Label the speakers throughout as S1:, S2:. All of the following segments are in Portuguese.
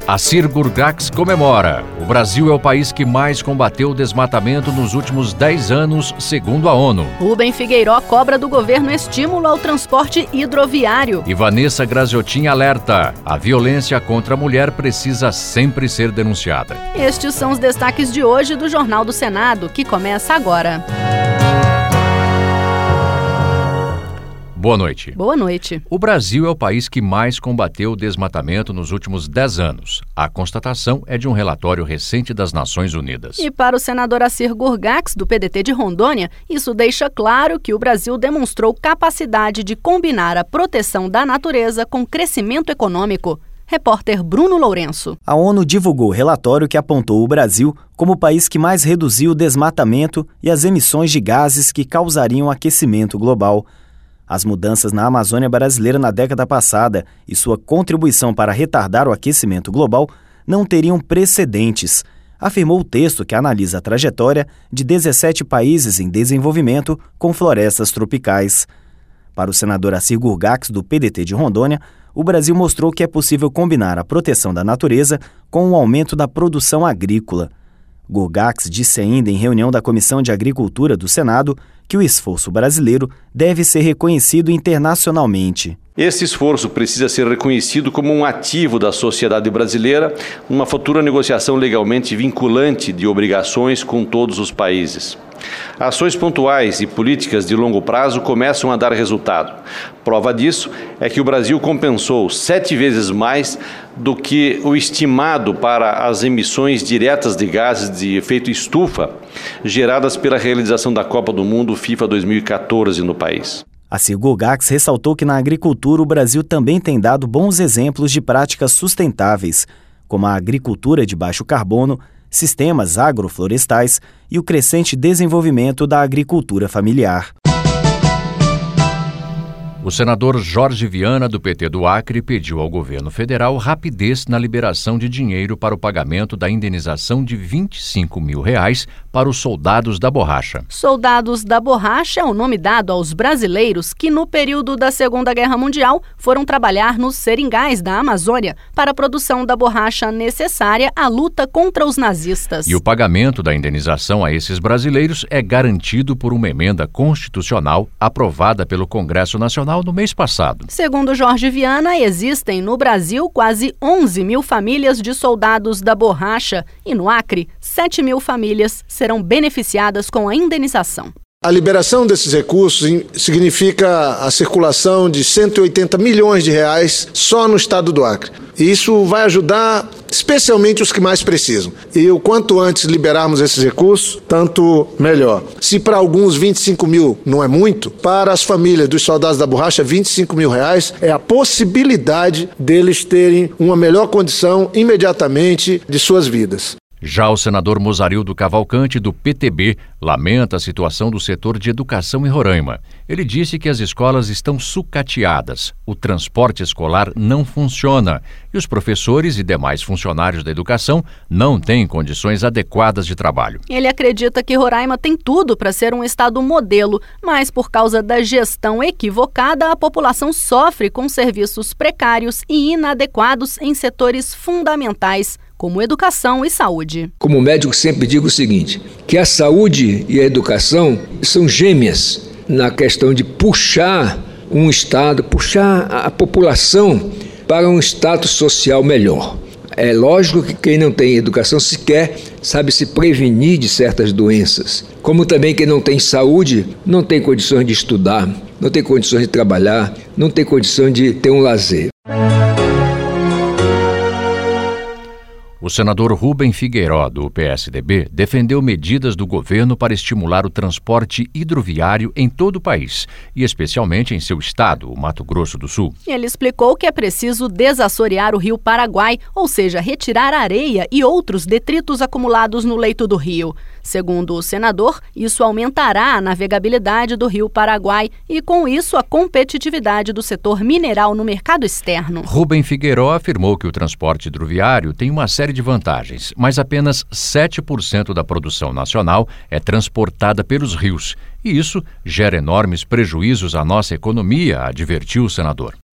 S1: A Cir Gurgax comemora. O Brasil é o país que mais combateu o desmatamento nos últimos 10 anos, segundo a ONU.
S2: Rubem Figueiró cobra do governo estímulo ao transporte hidroviário.
S1: E Vanessa Graziotin alerta. A violência contra a mulher precisa sempre ser denunciada.
S2: Estes são os destaques de hoje do Jornal do Senado, que começa agora.
S1: Boa noite.
S2: Boa noite.
S1: O Brasil é o país que mais combateu o desmatamento nos últimos 10 anos. A constatação é de um relatório recente das Nações Unidas.
S2: E para o senador Cir Gurgax, do PDT de Rondônia, isso deixa claro que o Brasil demonstrou capacidade de combinar a proteção da natureza com crescimento econômico. Repórter Bruno Lourenço.
S3: A ONU divulgou o relatório que apontou o Brasil como o país que mais reduziu o desmatamento e as emissões de gases que causariam aquecimento global. As mudanças na Amazônia brasileira na década passada e sua contribuição para retardar o aquecimento global não teriam precedentes, afirmou o texto que analisa a trajetória de 17 países em desenvolvimento com florestas tropicais. Para o senador Cir Gurgax, do PDT de Rondônia, o Brasil mostrou que é possível combinar a proteção da natureza com o aumento da produção agrícola. Gurgax disse ainda em reunião da Comissão de Agricultura do Senado que o esforço brasileiro deve ser reconhecido internacionalmente.
S4: Esse esforço precisa ser reconhecido como um ativo da sociedade brasileira numa futura negociação legalmente vinculante de obrigações com todos os países. Ações pontuais e políticas de longo prazo começam a dar resultado. Prova disso é que o Brasil compensou 7 vezes mais do que o estimado para as emissões diretas de gases de efeito estufa geradas pela realização da Copa do Mundo FIFA 2014 no país.
S3: Cir Gurgax ressaltou que na agricultura o Brasil também tem dado bons exemplos de práticas sustentáveis, como a agricultura de baixo carbono, sistemas agroflorestais e o crescente desenvolvimento da agricultura familiar.
S1: O senador Jorge Viana, do PT do Acre, pediu ao governo federal rapidez na liberação de dinheiro para o pagamento da indenização de R$25 mil para os soldados da borracha.
S2: Soldados da borracha é o nome dado aos brasileiros que, no período da Segunda Guerra Mundial, foram trabalhar nos seringais da Amazônia para a produção da borracha necessária à luta contra os nazistas.
S1: E o pagamento da indenização a esses brasileiros é garantido por uma emenda constitucional aprovada pelo Congresso Nacional no mês passado.
S2: Segundo Jorge Viana, existem no Brasil quase 11 mil famílias de soldados da borracha e no Acre, 7 mil famílias serão beneficiadas com a indenização.
S5: A liberação desses recursos significa a circulação de R$180 milhões só no estado do Acre. E isso vai ajudar especialmente os que mais precisam. E o quanto antes liberarmos esses recursos, tanto melhor. Se para alguns 25 mil não é muito, para as famílias dos soldados da borracha, R$25 mil é a possibilidade deles terem uma melhor condição imediatamente de suas vidas.
S1: Já o senador Mozarildo Cavalcante, do PTB, lamenta a situação do setor de educação em Roraima. Ele disse que as escolas estão sucateadas, o transporte escolar não funciona e os professores e demais funcionários da educação não têm condições adequadas de trabalho.
S2: Ele acredita que Roraima tem tudo para ser um estado modelo, mas por causa da gestão equivocada, a população sofre com serviços precários e inadequados em setores fundamentais, como educação e saúde.
S6: Como médico sempre digo o seguinte, que a saúde e a educação são gêmeas na questão de puxar um estado, puxar a população para um status social melhor. É lógico que quem não tem educação sequer sabe se prevenir de certas doenças. Como também quem não tem saúde não tem condições de estudar, não tem condições de trabalhar, não tem condições de ter um lazer.
S1: O senador Rubem Figueiró, do PSDB, defendeu medidas do governo para estimular o transporte hidroviário em todo o país, e especialmente em seu estado, o Mato Grosso do Sul.
S2: Ele explicou que é preciso desassorear o rio Paraguai, ou seja, retirar areia e outros detritos acumulados no leito do rio. Segundo o senador, isso aumentará a navegabilidade do rio Paraguai e, com isso, a competitividade do setor mineral no mercado externo.
S1: Rubem Figueiró afirmou que o transporte hidroviário tem uma série de vantagens, mas apenas 7% da produção nacional é transportada pelos rios. E isso gera enormes prejuízos à nossa economia, advertiu o senador.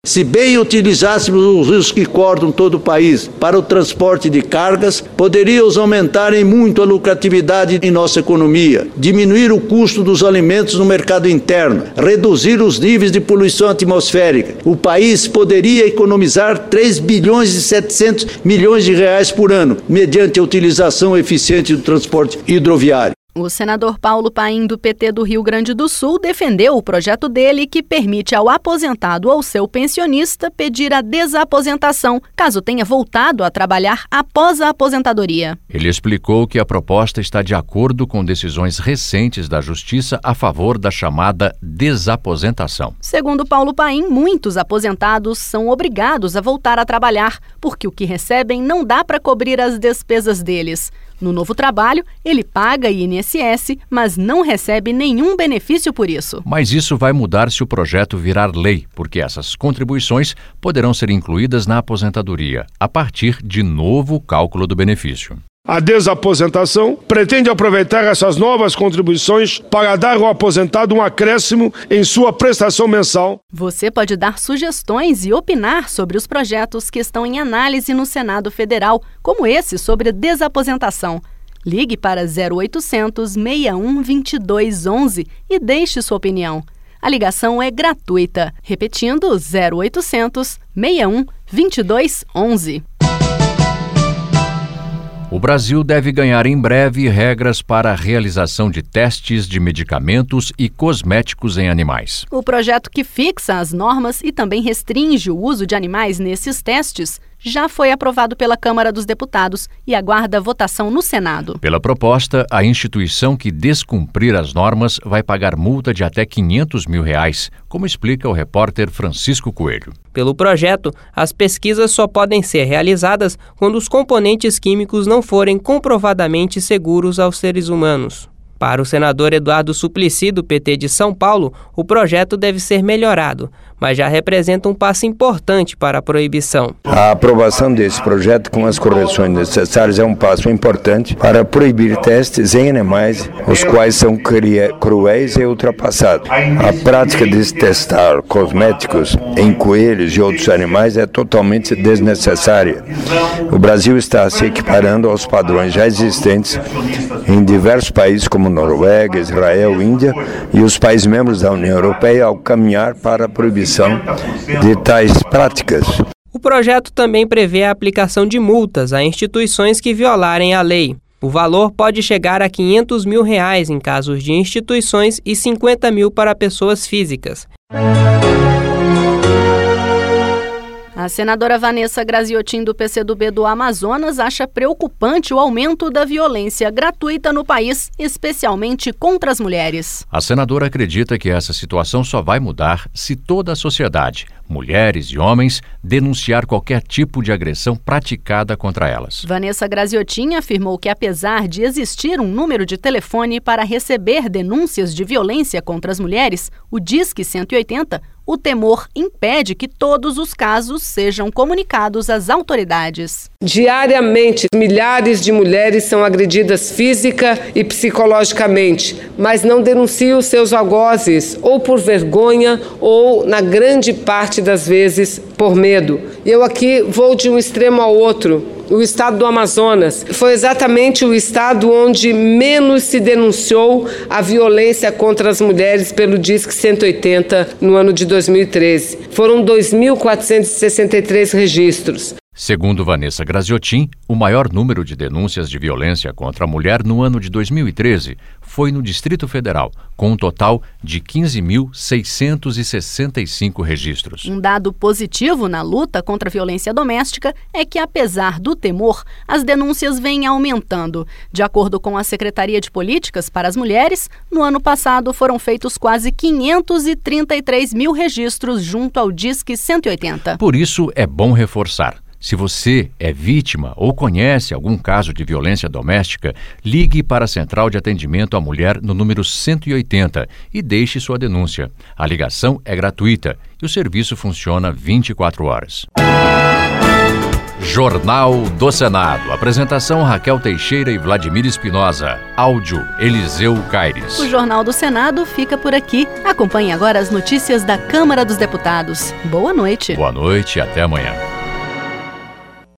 S7: Se bem utilizássemos os rios que cortam todo o país para o transporte de cargas, poderíamos aumentar em muito a lucratividade em nossa economia, diminuir o custo dos alimentos no mercado interno, reduzir os níveis de poluição atmosférica. O país poderia economizar 3 bilhões e 700 milhões de reais por ano, mediante a utilização eficiente do transporte hidroviário.
S2: O senador Paulo Paim, do PT do Rio Grande do Sul, defendeu o projeto dele que permite ao aposentado ou seu pensionista pedir a desaposentação, caso tenha voltado a trabalhar após a aposentadoria.
S1: Ele explicou que a proposta está de acordo com decisões recentes da Justiça a favor da chamada desaposentação.
S2: Segundo Paulo Paim, muitos aposentados são obrigados a voltar a trabalhar, porque o que recebem não dá para cobrir as despesas deles. No novo trabalho, ele paga INSS, mas não recebe nenhum benefício por isso.
S1: Mas isso vai mudar se o projeto virar lei, porque essas contribuições poderão ser incluídas na aposentadoria, a partir de novo cálculo do benefício.
S8: A desaposentação pretende aproveitar essas novas contribuições para dar ao aposentado um acréscimo em sua prestação mensal.
S2: Você pode dar sugestões e opinar sobre os projetos que estão em análise no Senado Federal, como esse sobre desaposentação. Ligue para 0800 61 22 11 e deixe sua opinião. A ligação é gratuita. Repetindo, 0800 61 22 11.
S1: O Brasil deve ganhar em breve regras para a realização de testes de medicamentos e cosméticos em animais.
S2: O projeto que fixa as normas e também restringe o uso de animais nesses testes já foi aprovado pela Câmara dos Deputados e aguarda votação no Senado.
S1: Pela proposta, a instituição que descumprir as normas vai pagar multa de até R$500 mil, como explica o repórter Francisco Coelho.
S9: Pelo projeto, as pesquisas só podem ser realizadas quando os componentes químicos não forem comprovadamente seguros aos seres humanos. Para o senador Eduardo Suplicy, do PT de São Paulo, o projeto deve ser melhorado, mas já representa um passo importante para a proibição.
S10: A aprovação desse projeto com as correções necessárias é um passo importante para proibir testes em animais, os quais são cruéis e ultrapassados. A prática de testar cosméticos em coelhos e outros animais é totalmente desnecessária. O Brasil está se equiparando aos padrões já existentes em diversos países como Noruega, Israel, Índia e os países membros da União Europeia ao caminhar para a proibição de tais práticas.
S9: O projeto também prevê a aplicação de multas a instituições que violarem a lei. O valor pode chegar a R$500 mil em casos de instituições e 50 mil para pessoas físicas.
S2: A senadora Vanessa Graziotin, do PCdoB do Amazonas, acha preocupante o aumento da violência gratuita no país, especialmente contra as mulheres.
S1: A senadora acredita que essa situação só vai mudar se toda a sociedade, mulheres e homens, denunciar qualquer tipo de agressão praticada contra elas.
S2: Vanessa Graziotin afirmou que, apesar de existir um número de telefone para receber denúncias de violência contra as mulheres, o Disque 180, o temor impede que todos os casos sejam comunicados às autoridades.
S11: Diariamente, milhares de mulheres são agredidas física e psicologicamente, mas não denunciam seus algozes, ou por vergonha, ou, na grande parte das vezes, por medo. Eu aqui vou de um extremo ao outro. O estado do Amazonas foi exatamente o estado onde menos se denunciou a violência contra as mulheres pelo Disque 180 no ano de 2013. Foram 2.463 registros.
S1: Segundo Vanessa Graziotin, o maior número de denúncias de violência contra a mulher no ano de 2013 foi no Distrito Federal, com um total de 15.665 registros.
S2: Um dado positivo na luta contra a violência doméstica é que, apesar do temor, as denúncias vêm aumentando. De acordo com a Secretaria de Políticas para as Mulheres, no ano passado foram feitos quase 533 mil registros junto ao Disque 180.
S1: Por isso, é bom reforçar. Se você é vítima ou conhece algum caso de violência doméstica, ligue para a Central de Atendimento à Mulher no número 180 e deixe sua denúncia. A ligação é gratuita e o serviço funciona 24 horas. Jornal do Senado. Apresentação Raquel Teixeira e Vladimir Espinosa. Áudio Eliseu Caires.
S2: O Jornal do Senado fica por aqui. Acompanhe agora as notícias da Câmara dos Deputados. Boa noite.
S1: Boa noite e até amanhã.